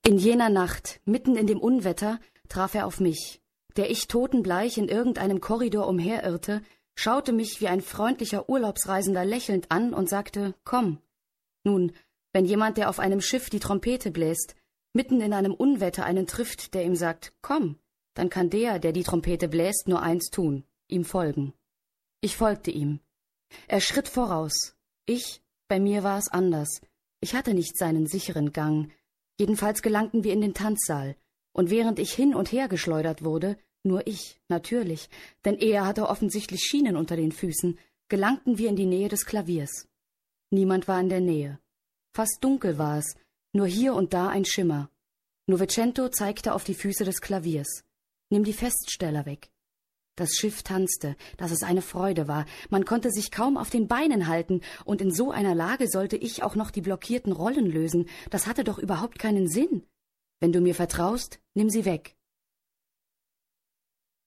In jener Nacht, mitten in dem Unwetter, traf er auf mich, der ich totenbleich in irgendeinem Korridor umherirrte, schaute mich wie ein freundlicher Urlaubsreisender lächelnd an und sagte, »Komm.« Nun, wenn jemand, der auf einem Schiff die Trompete bläst, mitten in einem Unwetter einen trifft, der ihm sagt, »Komm«, dann kann der die Trompete bläst, nur eins tun, ihm folgen. Ich folgte ihm. Er schritt voraus. Bei mir war es anders. Ich hatte nicht seinen sicheren Gang. Jedenfalls gelangten wir in den Tanzsaal, und während ich hin und her geschleudert wurde, nur ich, natürlich, denn er hatte offensichtlich Schienen unter den Füßen, gelangten wir in die Nähe des Klaviers. Niemand war in der Nähe. Fast dunkel war es, nur hier und da ein Schimmer. Novecento zeigte auf die Füße des Klaviers. »Nimm die Feststeller weg.« Das Schiff tanzte, dass es eine Freude war. Man konnte sich kaum auf den Beinen halten, und in so einer Lage sollte ich auch noch die blockierten Rollen lösen. Das hatte doch überhaupt keinen Sinn. »Wenn du mir vertraust, nimm sie weg«,